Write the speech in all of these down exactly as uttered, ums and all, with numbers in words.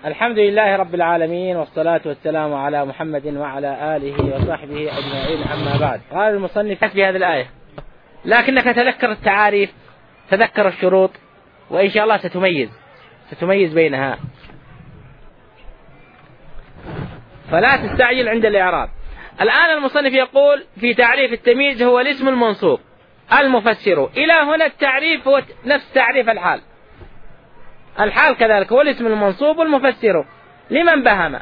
الحمد لله رب العالمين، والصلاة والسلام على محمد وعلى آله وصحبه أجمعين، أما بعد. قال المصنف في هذه الآية: لكنك تذكر التعاريف، تذكر الشروط، وإن شاء الله ستميز ستميز بينها، فلا تستعجل عند الإعراب. الآن المصنف يقول في تعريف التمييز: هو الاسم المنصوب المفسر. إلى هنا التعريف هو نفس تعريف الحال. الحال كذلك هو الاسم المنصوب المفسر لمن بهم،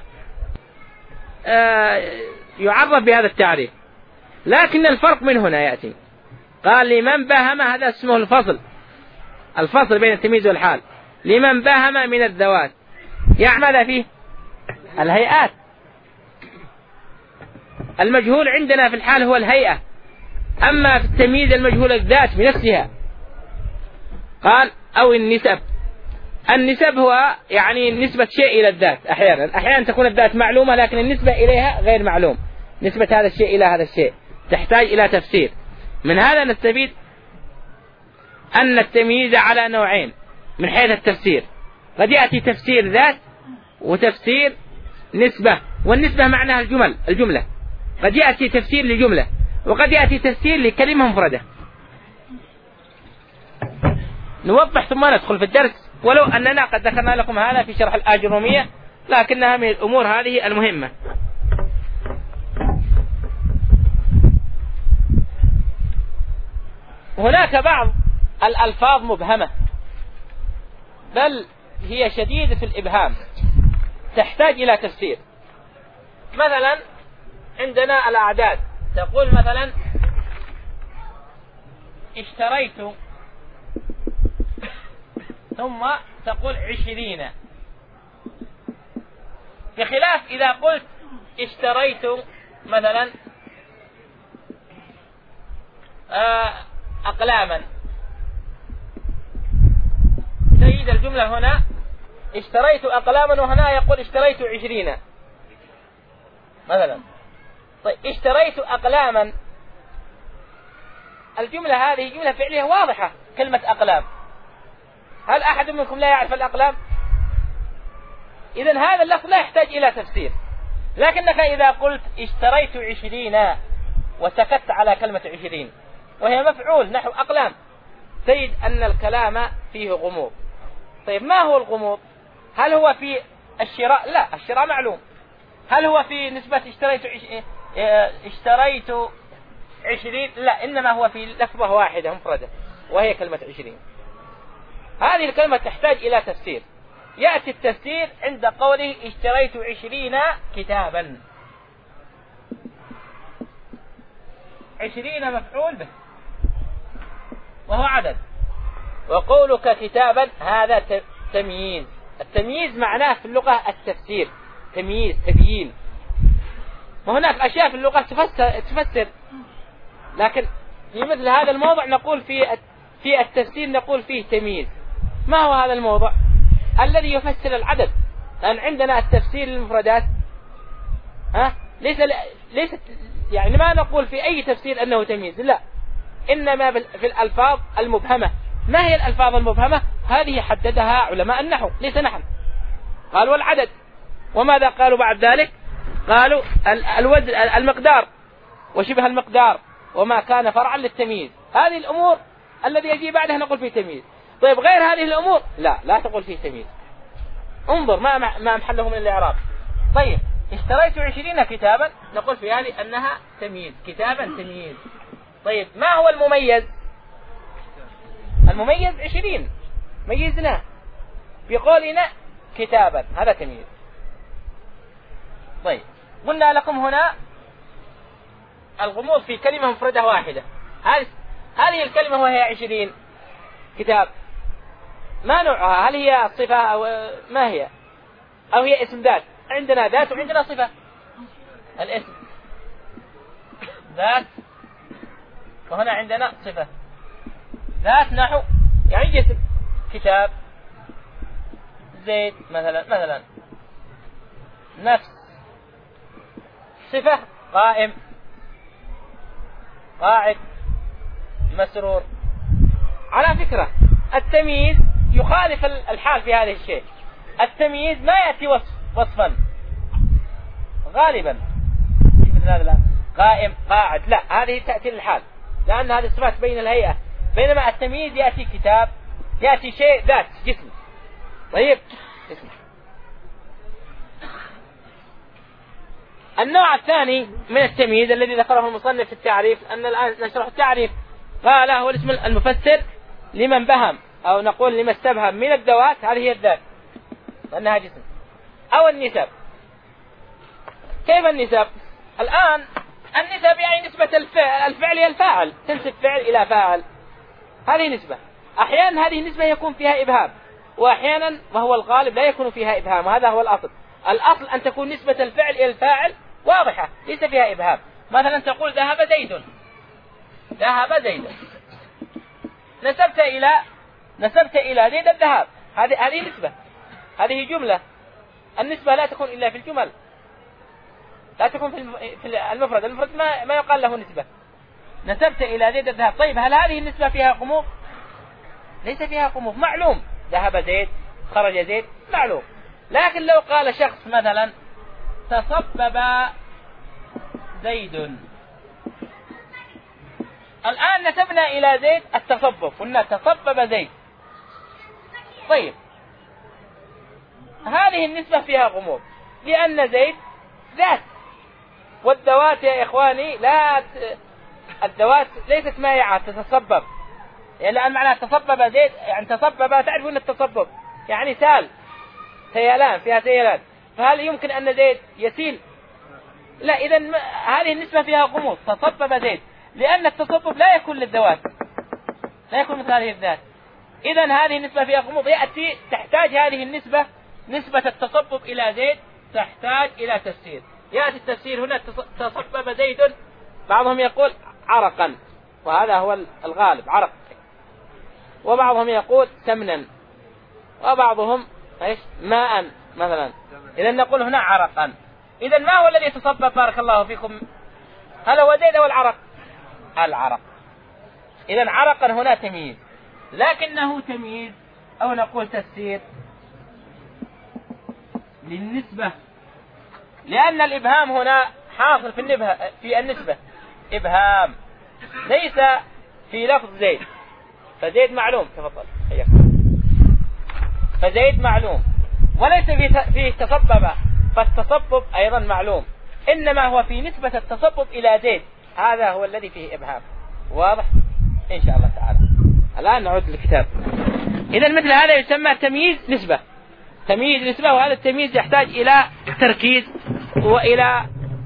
آه يعرف بهذا التعريف، لكن الفرق من هنا يأتي. قال لمن بهم، هذا اسمه الفصل، الفصل بين التمييز والحال. لمن بهم من الذوات، يعمل فيه الهيئات. المجهول عندنا في الحال هو الهيئة، أما في التمييز المجهول الذات بنفسها. قال أو النسب. النسب هو يعني نسبة شيء إلى الذات. أحيانا أحيانا تكون الذات معلومة لكن النسبة إليها غير معلوم. نسبة هذا الشيء إلى هذا الشيء تحتاج إلى تفسير. من هذا نستفيد أن التمييز على نوعين من حيث التفسير. قد يأتي تفسير ذات وتفسير نسبة، والنسبة معناها الجمل الجملة. قد يأتي تفسير لجملة، وقد يأتي تفسير لكلمة مفردة. نوضح ثم ندخل في الدرس، ولو أننا قد ذكرنا لكم هذا في شرح الآجرومية، لكنها من الأمور هذه المهمة. هناك بعض الألفاظ مبهمة، بل هي شديدة الإبهام، تحتاج إلى تفسير. مثلا عندنا الأعداد، تقول مثلا اشتريت، ثم تقول عشرين، بخلاف إذا قلت اشتريت مثلا أقلاما. تجد الجملة هنا اشتريت أقلاما، وهنا يقول اشتريت عشرين مثلا. طيب اشتريت أقلاما، الجملة هذه جملة فعلية واضحة، كلمة أقلام. هل أحد منكم لا يعرف الأقلام؟ إذن هذا اللفظ لا يحتاج إلى تفسير. لكنك إذا قلت اشتريت عشرين وسكت على كلمة عشرين وهي مفعول نحو أقلام، تجد أن الكلام فيه غموض. طيب ما هو الغموض؟ هل هو في الشراء؟ لا، الشراء معلوم. هل هو في نسبة اشتريت عش... اشتريت عشرين؟ لا، إنما هو في لفظة واحدة مفردة وهي كلمة عشرين. هذه الكلمة تحتاج إلى تفسير. يأتي التفسير عند قوله اشتريت عشرين كتابا. عشرين مفعول به وهو عدد، وقولك كتابا هذا تمييز. التمييز معناه في اللغة التفسير، تمييز، تبيين. وهناك أشياء في اللغة تفسر, تفسر لكن في مثل هذا الموضع نقول في في التفسير نقول فيه تمييز. ما هو هذا الموضع الذي يفسر العدد؟ لأن عندنا التفسير للمفردات ها ليس ليس يعني ما نقول في أي تفسير أنه تمييز، لا، إنما في الألفاظ المبهمة. ما هي الألفاظ المبهمة؟ هذه حددها علماء النحو ليس نحن. قالوا العدد، وماذا قالوا بعد ذلك؟ قالوا الوزن، المقدار وشبه المقدار، وما كان فرعا للتمييز. هذه الأمور الذي يجي بعدها نقول فيه تمييز. طيب غير هذه الأمور لا لا تقول فيه تمييز. انظر ما ما محله من الإعراب. طيب اشتريت عشرين كتابا، نقول في هذه أنها تمييز، كتابا تمييز. طيب ما هو المميز؟ المميز عشرين، ميزناه بقولنا كتابا، هذا تمييز. طيب قلنا لكم هنا الغموض في كلمة مفردة واحدة. هذه هذه الكلمة وهي عشرين كتاب، ما نوعها؟ هل هي صفة أو ما هي؟ أو هي اسم ذات؟ عندنا ذات وعندنا صفة. الاسم ذات، وهنا عندنا صفة. ذات نحو يعني جسم، كتاب، زيد مثلا مثلا. نفس، صفة قائم، قاعد، مسرور. على فكرة التمييز يخالف الحال في هذا الشيء. التمييز ما يأتي وصف وصفا غالبا مثل هذا قائم قاعد، لا هذه تأتي للحال لأن هذه الصفات بين الهيئة، بينما التمييز يأتي كتاب، يأتي شيء ذات جسم. طيب اسمع. النوع الثاني من التمييز الذي ذكره المصنف في التعريف، أن الآن نشرح التعريف، قال هو الاسم المفسر لمن بهم أو نقول لما استبهم من الذوات، هذه هي الذات لأنها جسم، أو النسب. كيف النسب؟ الآن النسب يعني نسبة الفعل, الفعل إلى الفاعل، تنسب فعل إلى فاعل، هذه نسبة. أحيانا هذه النسبة يكون فيها إبهام، وأحيانا وهو الغالب لا يكون فيها إبهام، وهذا هو الأصل. الأصل أن تكون نسبة الفعل إلى الفاعل واضحة ليس فيها إبهام. مثلا تقول ذهب زيد، ذهب زيد، نسبت إلى نسبت إلى زيد الذهاب، هذه هذه نسبة، هذه جملة. النسبة لا تكون إلا في الجمل، لا تكون في المفرد، المفرد ما ما يقال له نسبة. نسبت إلى زيد الذهاب. طيب هل هذه النسبة فيها قموف؟ ليس فيها قموف، معلوم ذهب زيد، خرج زيد، معلوم. لكن لو قال شخص مثلا تصبب زيد، الآن نسبنا إلى زيد التصبب، قلنا تصبب زيد. طيب هذه النسبة فيها غموض لأن زيد ذات، والذوات يا إخواني لا ت... الذوات ليست مائعة تتصبب، يعني الآن معنى تصبب زيد يعني تصبب، تعرفون التصبب يعني سال، سيلان، فيها سيلان، فهل يمكن أن زيد يسيل؟ لا. إذا م... هذه النسبة فيها غموض، تصبب زيد، لأن التصبب لا يكون للذوات، لا يكون مثل هذه الذات. إذا هذه النسبة فيها غموض، يأتي تحتاج هذه النسبة، نسبة التصبب إلى زيد تحتاج إلى تفسير. يأتي التفسير هنا تصبب زيد، بعضهم يقول عرقا، وهذا هو الغالب عرق، وبعضهم يقول سمنا، وبعضهم ايش ماء مثلا. إذا نقول هنا عرقا. إذا ما هو الذي تصبب بارك الله فيكم؟ هل هو زيد أو العرق؟ العرق. إذا عرقا هنا تمييز، لكنه تمييز أو نقول تفسير للنسبة، لأن الإبهام هنا حاصل في النسبة، في النسبة إبهام ليس في لفظ زيد، فزيد معلوم، تفضل حياك، فزيد معلوم، وليس فيه تصبب، فالتصبب أيضا معلوم، إنما هو في نسبة التصبب إلى زيد، هذا هو الذي فيه إبهام. واضح إن شاء الله تعالى. الآن نعود للكتاب. إذا مثل هذا يسمى تمييز نسبة، تمييز نسبة، وهذا التمييز يحتاج إلى تركيز وإلى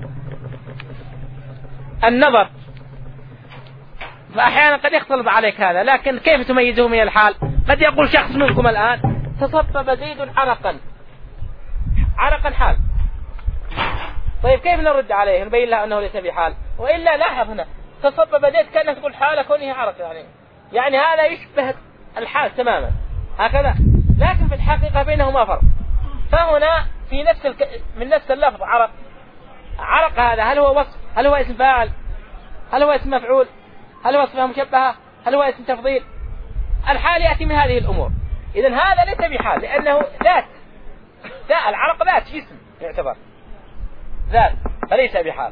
النظر، فأحيانا قد يختلط عليك هذا، لكن كيف تميزه من الحال؟ قد يقول شخص منكم الآن تصبب زيد عرقا، عرقا حال. طيب كيف نرد عليه نبين له أنه ليس بحال؟ وإلا لاحظ هنا تصبب زيد كأنك تقول حال كونه عرق، يعني يعني هذا يشبه الحال تماما هكذا، لكن في الحقيقة بينهما فرق. فهنا في نفس الك... من نفس اللفظ عرق، عرق هذا هل هو وصف؟ هل هو اسم فاعل؟ هل هو اسم مفعول؟ هل هو صفة مشبهة؟ هل هو اسم تفضيل؟ الحال يأتي من هذه الأمور. إذن هذا ليس بحال لأنه ذات، ذات العرق ذات جسم يعتبر ذات، فليس بحال.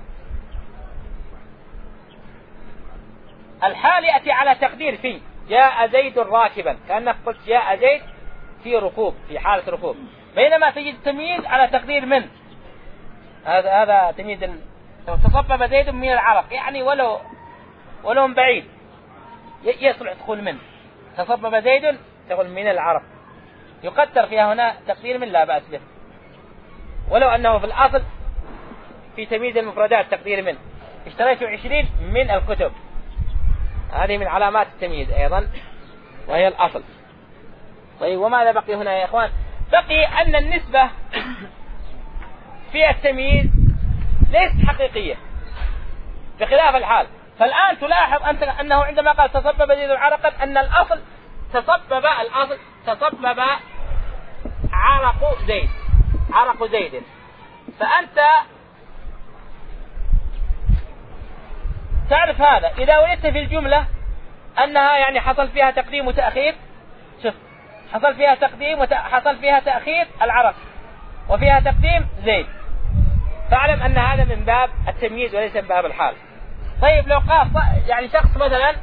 الحال يأتي على تقدير في جاء زيد راكبا، كأنك قلت جاء زيد في ركوب، في حالة ركوب، بينما تجد تمييز على تقدير من، هذا هذا تمييز تصبب زيد من العرق، يعني ولو ولو من بعيد يصلح تقول من، تصبب زيد تقول من العرق، يقدر فيها هنا تقدير من لا بأس به، ولو أنه في الأصل في تمييز المفردات تقدير من. اشتريت عشرين من الكتب، هذه من علامات التمييز أيضا وهي الأصل. طيب وماذا بقي هنا يا إخوان؟ بقي أن النسبة في التمييز ليست حقيقية بخلاف الحال. فالآن تلاحظ أنت أنه عندما قال تصبب زيد عرقا أن الأصل تصبب، الأصل تصبب عرق زيد، عرق زيد، فأنت تعرف هذا. إذا وجدت في الجملة أنها يعني حصل فيها تقديم وتأخير، شوف حصل فيها تقديم وحصل فيها تأخير العرق، وفيها تقديم زيد، فاعلم أن هذا من باب التمييز وليس من باب الحال. طيب لو قال يعني شخص مثلا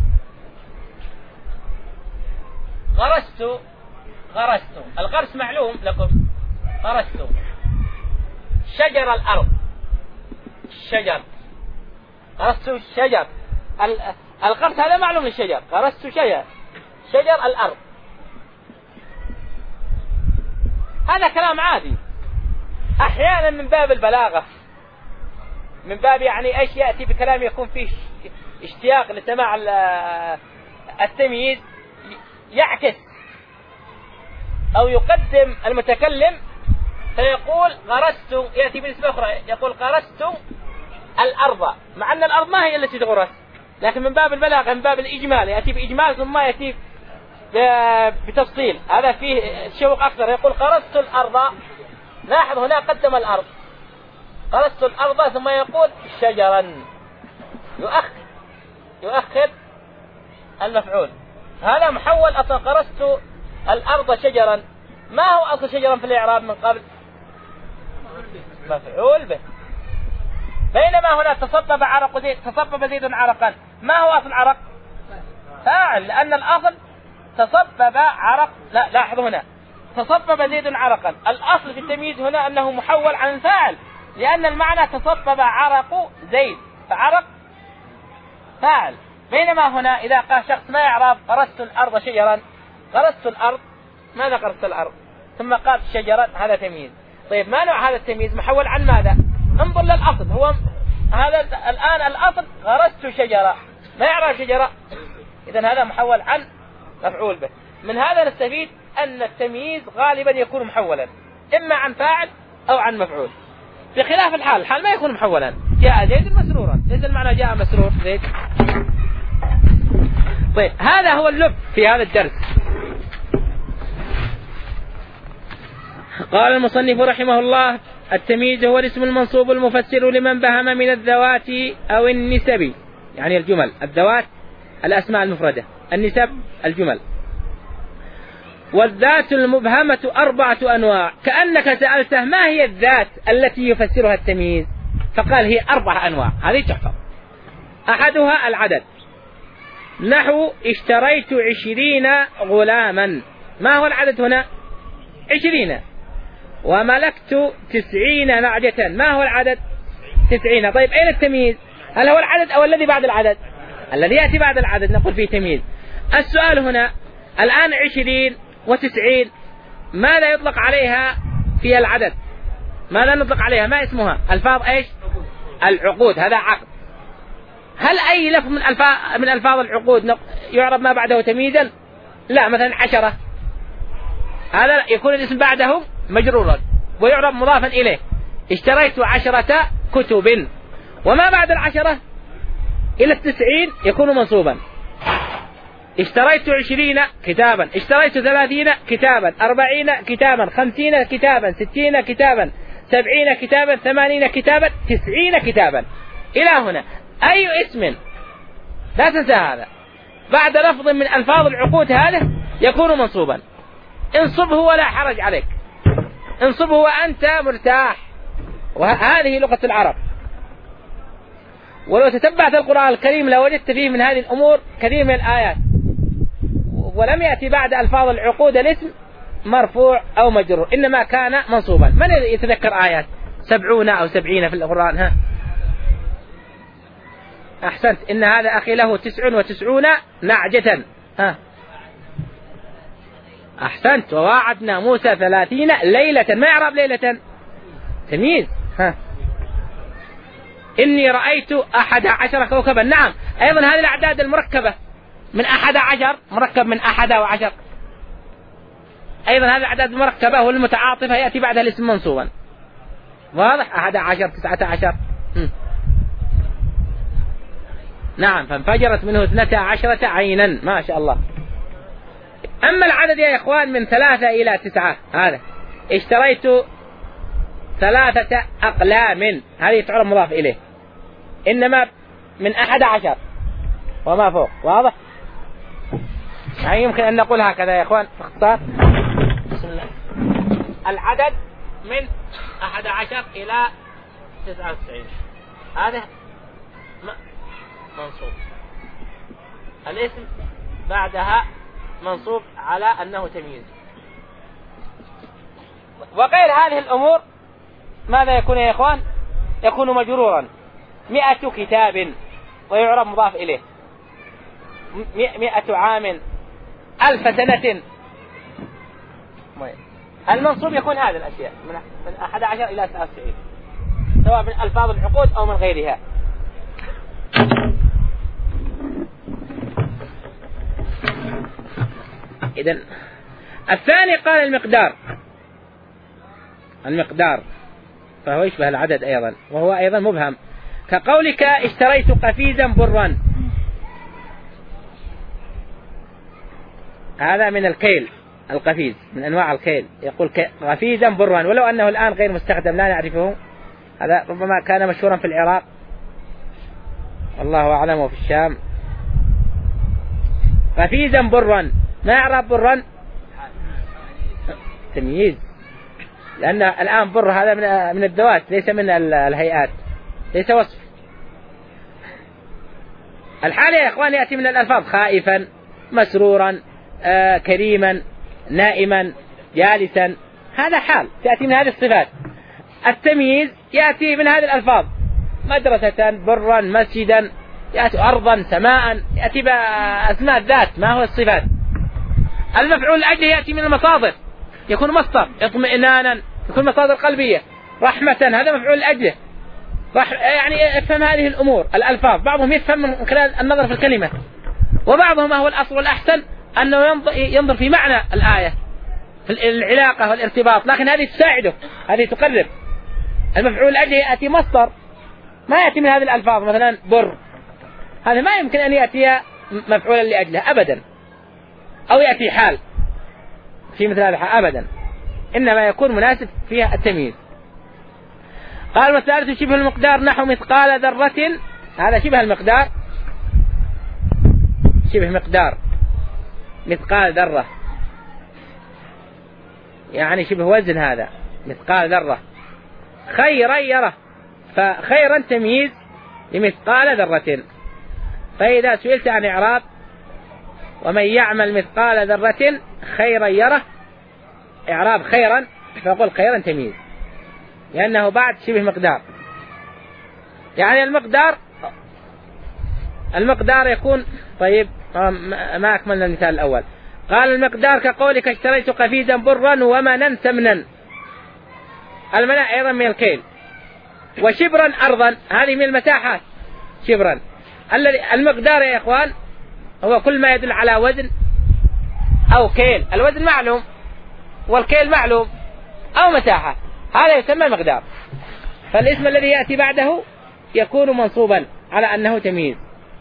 غرست غرست الغرس معلوم لكم، غرست شجر الأرض، الشجر غرست الشجر، الغرس هذا معلوم للشجر، غرست شجر شجر الأرض، هذا كلام عادي. أحيانا من باب البلاغة، من باب يعني ايش يأتي بكلام يكون فيه اشتياق لسماع التمييز، يعكس أو يقدم المتكلم فيقول غرست، يأتي بنسبة أخرى يقول غرست الأرض، مع أن الأرض ما هي التي تغرس، لكن من باب البلاغة من باب الإجمال يأتي بإجمال ثم يأتي بتفصيل، هذا فيه شوق أكثر. يقول غرست الأرض، لاحظ هنا قدم الأرض، غرست الأرض ثم يقول شجرا، يؤخر يؤخر المفعول، هذا محول. أصلا غرست الأرض شجرا، ما هو أصل شجرا في الإعراب من قبل؟ مفعول به. بينما هنا تصبب عرق زيد، تصبب زيد عرقا، ما هو أصل عرق؟ فاعل، لأن الأصل تصبب عرق. لا لاحظوا هنا تصبب زيد عرقا، الأصل في التمييز هنا أنه محول عن الفاعل، لأن المعنى تصبب عرق زيد، فعرق فاعل. بينما هنا إذا قال شخص ما يعرف غرست الأرض شجرا، غرست الأرض، ماذا غرست الأرض؟ ثم قال شجرا، هذا تمييز. طيب ما نوع هذا التمييز؟ محول عن ماذا؟ انظر للأصل، هو هذا الآن الأصل غرست شجرة، ما يعرف شجرة، إذن هذا محول عن مفعول به. من هذا نستفيد أن التمييز غالبا يكون محولا إما عن فاعل أو عن مفعول، بخلاف الحال، الحال ما يكون محولا. جاء زيد مسرورا، ليس المعنى جاء مسرور زيد. طيب هذا هو اللب في هذا الدرس. قال المصنف رحمه الله: التمييز هو الاسم المنصوب المفسر لمن بهم من الذوات أو النسب، يعني الجمل، الذوات الأسماء المفردة، النسب الجمل. والذات المبهمة أربعة أنواع، كأنك سألته ما هي الذات التي يفسرها التمييز، فقال هي أربع أنواع، هذه تحفظ. أحدها العدد، نحو اشتريت عشرين غلاما، ما هو العدد هنا؟ عشرين. وملكت تسعين نعجة، ما هو العدد؟ تسعين. طيب أين التمييز؟ هل هو العدد أو الذي بعد العدد؟ الذي يأتي بعد العدد نقول فيه تمييز. السؤال هنا الآن عشرين وتسعين، ماذا يطلق عليها في العدد؟ ماذا نطلق عليها؟ ما اسمها؟ ألفاظ إيش؟ العقود، هذا عقد. هل أي لفظ من ألفاظ من ألفاظ العقود يعرب ما بعده تمييزا؟ لا، مثلا عشرة، هذا يكون الاسم بعده مجرورا ويعرب مضافا إليه. اشتريت عشرة كتب، وما بعد العشرة إلى التسعين يكون منصوبا. اشتريت عشرين كتابا، اشتريت ثلاثين كتابا، أربعين كتابا، خمسين كتابا، ستين كتابا، سبعين كتابا، ثمانين كتابا، تسعين كتابا، إلى هنا. أي اسم، لا تنسى هذا، بعد لفظ من ألفاظ العقود هذا يكون منصوبا. انصبه ولا حرج عليك، انصبه وأنت مرتاح، وهذه لغة العرب. ولو تتبعت القرآن الكريم لوجدت فيه من هذه الأمور كثير من الآيات، ولم يأتي بعد ألفاظ العقود الاسم مرفوع أو مجرور، إنما كان منصوبا. من يتذكر آيات سبعون أو سبعين في القرآن؟ ها أحسنت، إن هذا أخي له تسع وتسعون نعجة. ها أحسنت، وواعدنا موسى ثلاثين ليلة، ما يعرب ليلة؟ تمييز. ها إني رأيت أحد عشر كوكبا، نعم، أيضا هذه الأعداد المركبة من أحد عشر، مركب من أحد وعشر، أيضا هذه الأعداد المركبة والمتعاطفة يأتي بعدها الاسم منصوبا. واضح؟ أحد عشر، تسعة عشر. م. نعم، فانفجرت منه اثنتا عشرة عينا، ما شاء الله. أما العدد يا إخوان من ثلاثة إلى تسعة، هذا اشتريت ثلاثة أقلام، هذه تعرف مضاف إليه، إنما من أحد عشر وما فوق. واضح؟ يعني يمكن أن نقول هكذا يا إخوان باختصار. بسم الله. العدد من أحد عشر إلى تسعة وتسعين هذا منصوب، الاسم بعدها منصوب على أنه تمييز. وغير هذه الأمور ماذا يكون يا إخوان؟ يكون مجرورا. مئة كتاب ويعرب مضاف إليه، مئة عام، ألف سنة. المنصوب يكون هذه الأشياء من أحد عشر إلى تسعة وتسعين، سواء من ألفاظ العقود أو من غيرها. إذن الثاني قال المقدار، المقدار فهو يشبه العدد أيضا، وهو أيضا مبهم، كقولك اشتريت قفيزا برا، هذا من الكيل، القفيز من أنواع الكيل، يقول قفيزا برا، ولو أنه الآن غير مستخدم لا نعرفه، هذا ربما كان مشهورا في العراق والله أعلم وفي الشام. قفيزا برا، ما يعرف برا؟ تمييز، لأن الآن بر هذا من من الذوات ليس من الهيئات، ليس وصف. الحال يا إخوان يأتي من الألفاظ خائفا، مسرورا، آه كريما، نائما، جالسا، هذا حال تأتي من هذه الصفات. التمييز يأتي من هذه الألفاظ، مدرسة، برا، مسجدا، يأتي أرضا، سماء، يأتي بأسماء الذات ما هو الصفات. المفعول لأجله يأتي من المصادر، يكون مصدر، اطمئنانا يكون مصادر قلبية، رحمة هذا مفعول لأجله، رح... يعني افهم هذه الأمور. الألفاظ بعضهم يفهم من خلال النظر في الكلمة، وبعضهم ما هو الأصل والأحسن أنه ينظر, ينظر في معنى الآية، في العلاقة والارتباط، لكن هذه تساعده، هذه تقرب. المفعول لأجله يأتي مصدر، ما يأتي من هذه الألفاظ، مثلا بر، هذا ما يمكن أن يأتي مفعولا لأجله أبدا، أو يأتي حال في مثل هذا الحال أبدا، إنما يكون مناسب فيها التمييز. قال والثالث شبه المقدار نحو مثقال ذرة، هذا شبه المقدار، شبه مقدار مثقال ذرة، يعني شبه وزن، هذا مثقال ذرة. خيرا يره، فخيرا تمييز لمثقال ذرة. فإذا سئلت عن إعراب ومن يعمل مثقال ذرة خيرا يره، إعراب خيرا فقل خيرا تمييز، لأنه بعد شبه مقدار. يعني المقدار المقدار يكون طيب، ما أكملنا المثال الأول. قال المقدار كقولك اشتريت قفيزا برا ومنا سمنا، المناء أيضا من الكيل، وشبرا أرضا هذه من المساحات، شبرا. المقدار يا إخوان هو كل ما يدل على وزن أو كيل، الوزن معلوم والكيل معلوم، أو مساحة، هذا يسمى مقدار. فالاسم الذي يأتي بعده يكون منصوبا على أنه تمييز.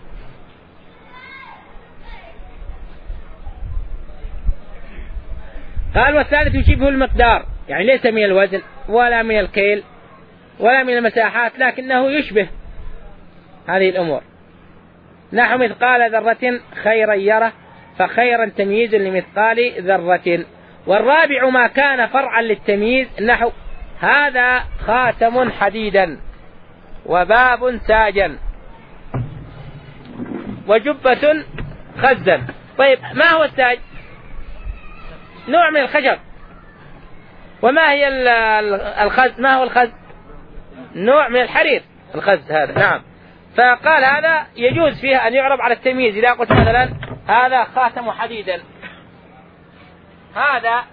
قال والثالث يشبه المقدار، يعني ليس من الوزن ولا من الكيل ولا من المساحات، لكنه يشبه هذه الأمور. نحو مثقال ذرة خيرا يره، فخيرا تمييز لمثقال ذرة. والرابع ما كان فرعا للتمييز، نحو هذا خاتم حديدا، وباب ساجا، وجبة خزا. طيب ما هو الساج؟ نوع من الخشب. وما هي الخز؟ ما هو الخز؟ نوع من الحرير الخز هذا، نعم. فقال هذا يجوز فيه أن يعرب على التمييز. إذا قلت مثلا هذا خاتم حديدا، هذا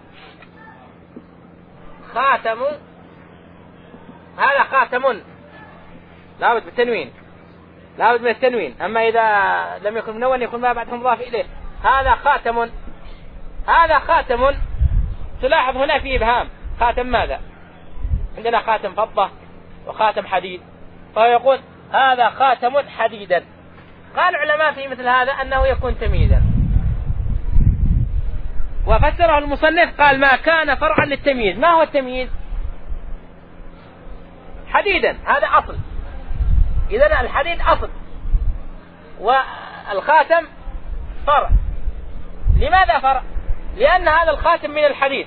خاتم، هذا خاتم، لابد بالتنوين، لابد من التنوين. أما إذا لم يكن منون يكون ما بعده مضاف إليه. هذا خاتم، هذا خاتم، تلاحظ هنا في إبهام، خاتم ماذا؟ عندنا خاتم فضة وخاتم حديد، فيقول هذا خاتم حديدا. قال العلماء في مثل هذا أنه يكون تمييزا، وفسره المصنف قال ما كان فرعا للتمييز. ما هو التمييز؟ حديدا هذا أصل، إذن الحديد أصل والخاتم فرع. لماذا فرع؟ لأن هذا الخاتم من الحديد.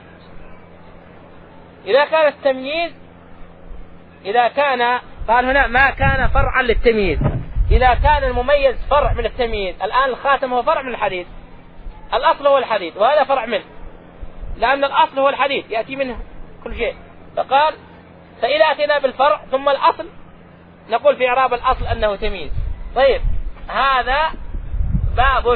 إذا كان التمييز، إذا كان قال هنا ما كان فرعا للتمييز، إذا كان المميز فرع من التمييز، الآن الخاتم هو فرع من الحديد، الأصل هو الحديد وهذا فرع منه، لأن الأصل هو الحديد يأتي منه كل شيء. فقال فإذا أتينا بالفرع ثم الأصل نقول في إعراب الأصل أنه تمييز. طيب هذا باب،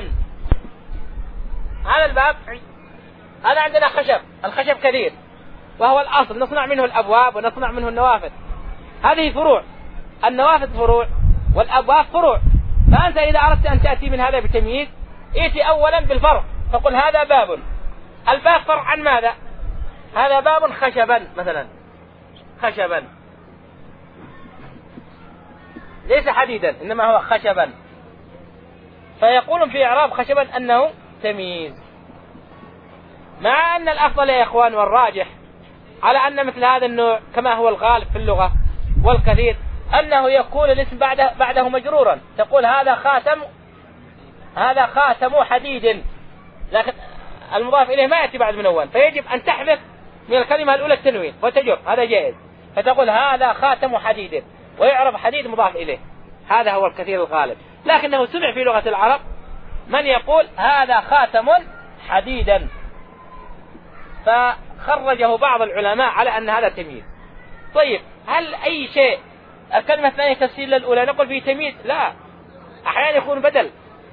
هذا الباب هذا عندنا خشب، الخشب كثير وهو الأصل، نصنع منه الأبواب ونصنع منه النوافذ، هذه فروع، النوافذ فروع والأبواب فروع. فأنت إذا أردت أن تأتي من هذا بتمييز ائتي أولا بالفرع فقل هذا باب، الباب فرع عن ماذا؟ هذا باب خشبا مثلا، خشبا ليس حديدا إنما هو خشبا، فيقول في إعراب خشبا أنه تمييز. مع أن الأفضل يا إخوان والراجح على أن مثل هذا النوع كما هو الغالب في اللغة والكثير أنه يكون الاسم بعده, بعده مجرورا، تقول هذا خاتم، هذا خاتم حديد، لكن المضاف إليه ما يأتي بعد منون، فيجب أن تحذف من الكلمة الأولى التنوين وتجر، هذا جائز، فتقول هذا خاتم حديد ويعرف حديد مضاف إليه، هذا هو الكثير الغالب. لكنه سمع في لغة العرب من يقول هذا خاتم حديدا، فخرجه بعض العلماء على أن هذا تمييز. طيب هل أي شيء الكلمة الثانية تفسير للأولى نقول فيه تمييز؟ لا، أحيانا يكون بدل،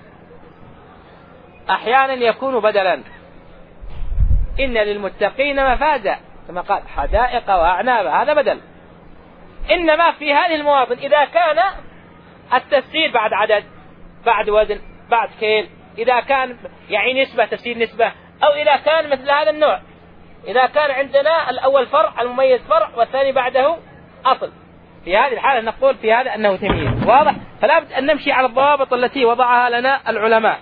أحيانا يكون بدلا. إن للمتقين مفازا كما قال حدائق وأعناب، هذا بدل. إنما في هذه المواطن إذا كان التفسير بعد عدد، بعد وزن، بعد كيل، إذا كان يعني نسبة تفسير نسبة، أو إذا كان مثل هذا النوع، إذا كان عندنا الأول فرع المميز فرع والثاني بعده أصل، في هذه الحالة نقول في هذا أنه تمييز. واضح؟ فلا بد أن نمشي على الضوابط التي وضعها لنا العلماء.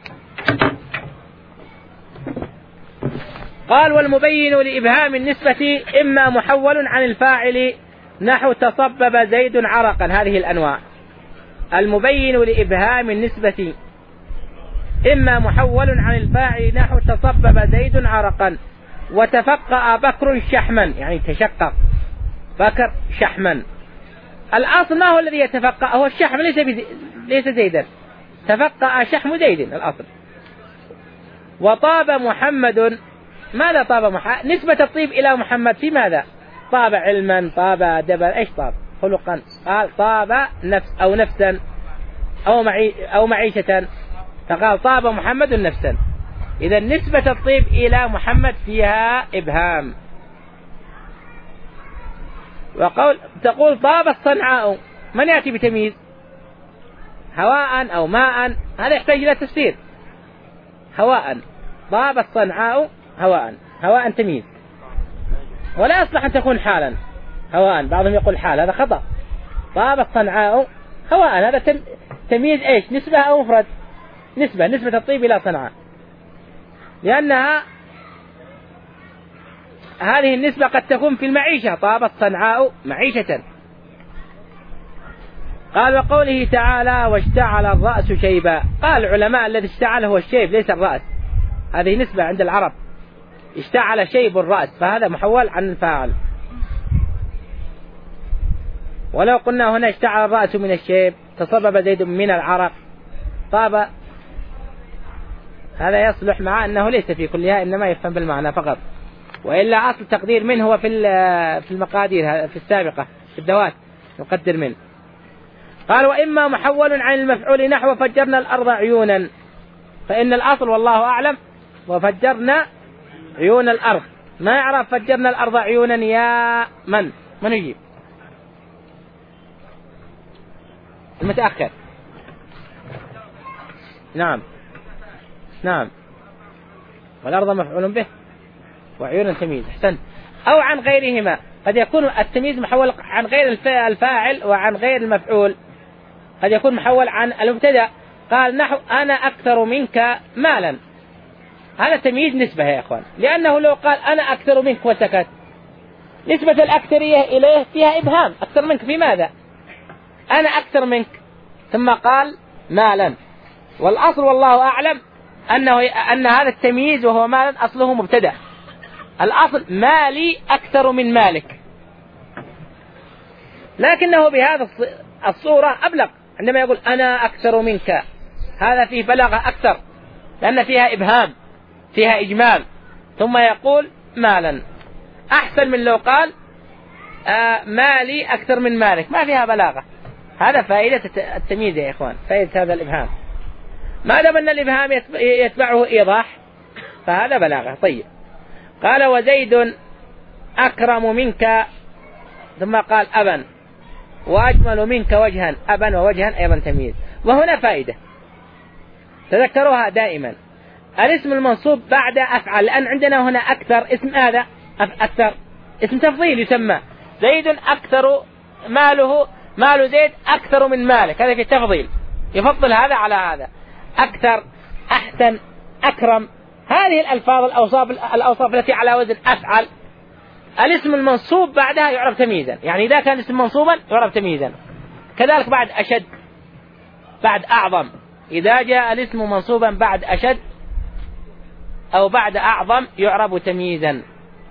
قال والمبين لإبهام النسبة إما محول عن الفاعل نحو تصبب زيد عرقا، هذه الأنواع. المبين لإبهام النسبة إما محول عن الفاعل نحو تصبب زيد عرقا وتفقأ بكر شحما، يعني تشقق بكر شحما. الأصل ما هو الذي يتفقأ؟ هو الشحم، ليس بزي... ليس زيدا، تفقأ شحم زيد الأصل. وطاب محمد، ماذا طاب محمد؟ نسبة الطيب إلى محمد في ماذا؟ طاب علما، طاب أدبا، إيش طاب؟ خلقا. قال طاب نفس أو نفسا أو, معي أو معيشة، فقال طاب محمد نفسا. إذا نسبة الطيب إلى محمد فيها إبهام. وقول تقول طاب الصنعاء، من يأتي بتمييز؟ هواء أو ماء، هذا يحتاج إلى تفسير. هواء، طاب الصنعاء هواء، هواء تمييز، ولا يصلح أن تكون حالا. هواء بعضهم يقول حال، هذا خطأ. طاب الصنعاء هواء، هذا تم... تمييز إيش؟ نسبة أو مفرد؟ نسبة، نسبة الطيب إلى صنعاء، لأنها هذه النسبة قد تكون في المعيشة، طاب الصنعاء معيشة. قال وقوله تعالى واشتعل الرأس شيبا، قال العلماء الذي اشتعل هو الشيب ليس الرأس، هذه نسبة عند العرب، اشتعل شيب الرأس، فهذا محول عن الفاعل. ولو قلنا هنا اشتعل الرأس من الشيب، تصبب زيد من العرق، طاب، هذا يصلح مع أنه ليس في كلها إنما يفهم بالمعنى فقط، وإلا أصل تقدير منه هو في في المقادير في السابقة في الدوات نقدر منه. قال وإما محول عن المفعول نحو فجرنا الأرض عيونا، فإن الأصل والله أعلم وفجرنا عيون الأرض، ما يعرف فجرنا الأرض عيونا يا من من يجيب؟ المتأخر. نعم نعم، والأرض مفعول به وعيون تمييز، احسنت. أو عن غيرهما، قد يكون التمييز محول عن غير الفاعل وعن غير المفعول، قد يكون محول عن المبتدأ. قال نحو أنا أكثر منك مالا، هذا تمييز نسبة يا إخوان، لأنه لو قال أنا أكثر منك وسكت، نسبة الأكثرية إليه فيها إبهام، أكثر منك في ماذا؟ أنا أكثر منك، ثم قال مالا، والأصل والله أعلم أنه أن هذا التمييز وهو مالا أصله مبتدأ. الأصل مالي أكثر من مالك، لكنه بهذا الصورة أبلغ عندما يقول أنا أكثر منك، هذا فيه بلاغة أكثر لأن فيها إبهام، فيها إجمال، ثم يقول مالا، أحسن من لو قال آه مالي أكثر من مالك، ما فيها بلاغة. هذا فائدة التمييز يا إخوان، فائدة هذا الإبهام، ما دام أن الإبهام يتبعه إيضاح فهذا بلاغة. طيب، قال وزيد أكرم منك، ثم قال أبا، وأجمل منك وجها، أبا ووجها أيضا تمييز. وهنا فائدة تذكروها دائما، الاسم المنصوب بعد أفعل، لأن عندنا هنا أكثر اسم هذا أكثر اسم تفضيل يسمى، زيد أكثر ماله، مال زيد أكثر من مالك، هذا في التفضيل، يفضل هذا على هذا، أكثر، أحسن، أكرم، هذه الألفاظ الأوصاف الأوصاف التي على وزن أفعل، الاسم المنصوب بعدها يعرف تمييزا، يعني إذا كان اسم منصوبا يعرف تمييزا. كذلك بعد أشد، بعد أعظم، إذا جاء الاسم منصوبا بعد أشد أو بعد أعظم يعرف تمييزا.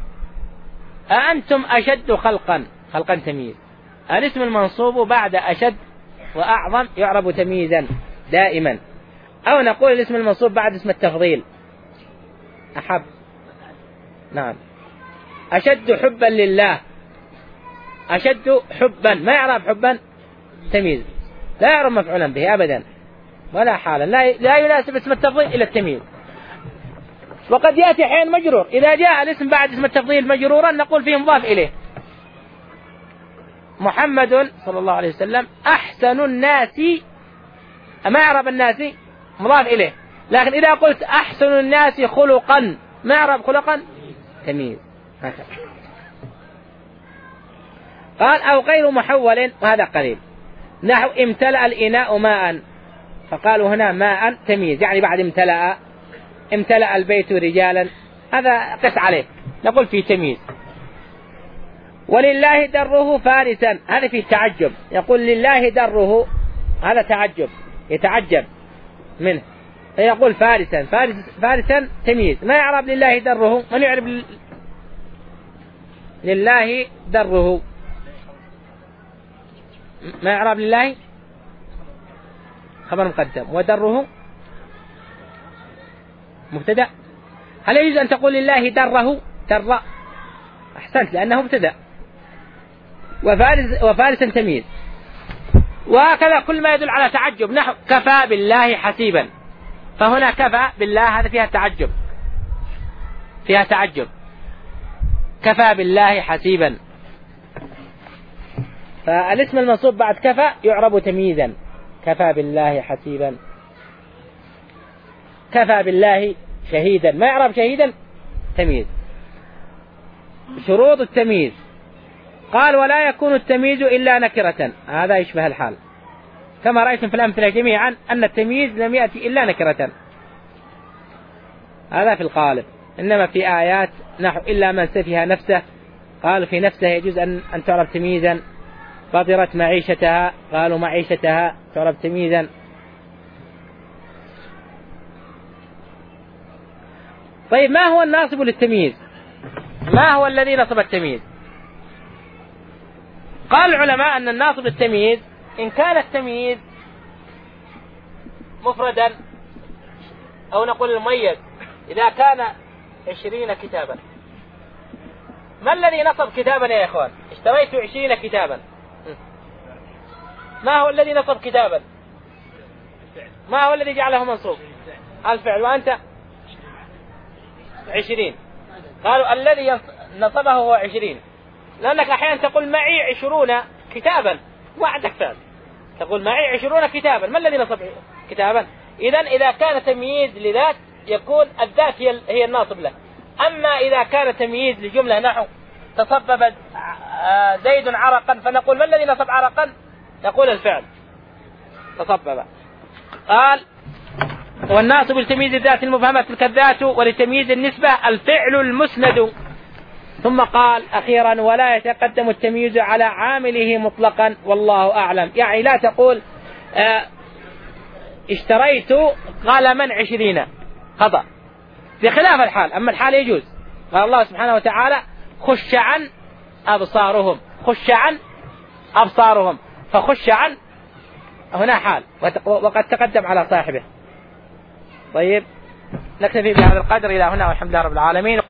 أأنتم أشد خلقا، خلقا تمييز، الاسم المنصوب بعد أشد وأعظم يعرف تمييزا دائما. أو نقول الاسم المنصوب بعد اسم التفضيل، أحب، نعم، أشد حبا لله، أشد حبا ما يعرف حبا تمييز، لا يعرف مفعولا به أبدا ولا حالا، لا, لا يناسب اسم التفضيل إلى التمييز. وقد يأتي حين مجرور، إذا جاء الاسم بعد اسم التفضيل مجرورا نقول فيه مضاف إليه، محمد صلى الله عليه وسلم أحسن الناس، ما يعرف الناس مضاف إليه، لكن إذا قلت أحسن الناس خلقا ما يعرف خلقا تمييز. هكذا. قال أو غير محول، وهذا قليل، نحو امتلأ الإناء ماء، فقالوا هنا ماء تمييز، يعني بعد امتلأ، امتلأ البيت رجالا، هذا قس عليه، نقول فيه تمييز. ولله دره فارسا، هذا فيه تعجب، يقول لله دره، هذا تعجب، يتعجب منه، فيقول فارسا، فارس فارسا تمييز، ما يعرف لله دره، من يعرف لله دره، ما يعرف لله خبر مقدم، ودره مبتدأ. هل يجوز أن تقول لله دره؟ در، أحسنت، لأنه مبتدأ، وفارس وفارسا تمييز. وهكذا كل ما يدل على تعجب، نحو كفى بالله حسيبا، فهنا كفى بالله هذا فيها تعجب، فيها تعجب، كفى بالله حسيبا، فالاسم المنصوب بعد كفى يعرب تمييزا، كفى بالله حسيبا، كفى بالله شهيدا، ما يعرب شهيدا تمييز. شروط التمييز، قال ولا يكون التمييز إلا نكرة، هذا يشبه الحال، كما رأيتم في الأمثلة جميعا أن التمييز لم يأتي إلا نكرة، هذا في القالب. إنما في آيات نحو إلا من سفه نفسه، قالوا في نفسه يجوز أن, أن تعرف تمييزا، فطرت معيشتها، قالوا معيشتها تعرف تمييزا. طيب ما هو الناصب للتمييز؟ ما هو الذي نصب التمييز؟ قال العلماء أن الناصب للتمييز إن كان التمييز مفردا، أو نقول المميز إذا كان عشرين كتابا. ما الذي نصب كتابا يا إخوان؟ اشتريت عشرين كتابا، ما هو الذي نصب كتابا؟ ما هو الذي جعله منصوب؟ الفعل، وأنت عشرين، قالوا الذي نصبه هو عشرين، لأنك أحيانا تقول معي عشرون كتابا وعندك فعل، تقول معي عشرون كتابا، ما الذي نصب كتابا؟ إذن إذا كان تمييز لذات يكون الذات هي الناصب له. أما إذا كان تمييز لجملة نحو تصبب زيد عرقا، فنقول ما الذي نصب عرقا؟ نقول الفعل تصبب. قال والناصب لتمييز الذات المبهمة تلك الذات، ولتمييز النسبة الفعل المسند. ثم قال أخيرا ولا يتقدم التمييز على عامله مطلقا والله أعلم، يعني لا تقول اه اشتريت قلما عشرين، خطأ بخلاف الحال. أما الحال يجوز. قال الله سبحانه وتعالى خش عن أبصارهم، خش عن أبصارهم، فخش عن هنا حال وقد تقدم على صاحبه. طيب نكتفي بهذا القدر إلى هنا والحمد لله رب العالمين.